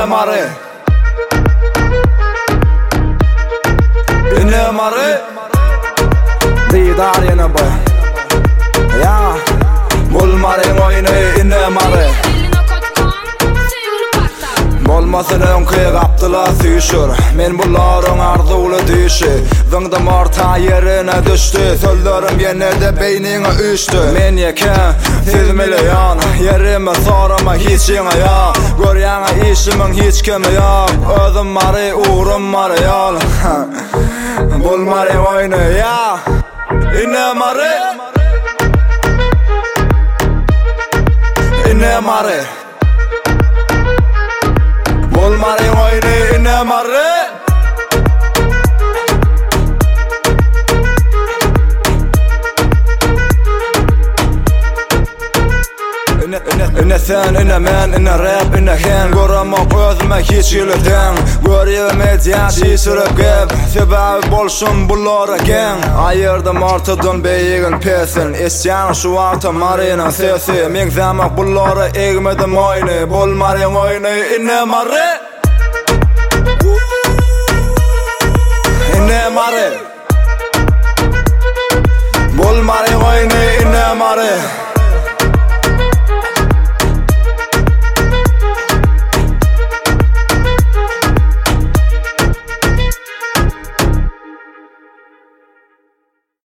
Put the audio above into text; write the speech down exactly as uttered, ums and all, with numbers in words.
mare inne mare Didar yine bu ya bul mare oyunu inne mare Bolmasın önkü kaptıla süyüşür Men bunların arzuğlu düşü Vıngdım orta yerine düştü Sözlerim yine de beynine üştü Men yeke siz milyon Yerime sorma hiç yine yok Görýäňe işimin hiç kimi yok Özüm mari uğrum mari yol Bul mari oyunu ya Inne mari Inne mari Bol mare oyunu inne mare Inne sen, inne men, inne rap, inne hen Görümek özüme hiç yılırden Görüyor medya şişirip gep Sebebi bolşun bullara gen Ayırdım ortadan beygin pesin İsyan şu vakta marinin sesi Mekzamak bullara egmedim oyunu Bol mare oyunu inne mare Inne mare Bol mare oyunu inne mare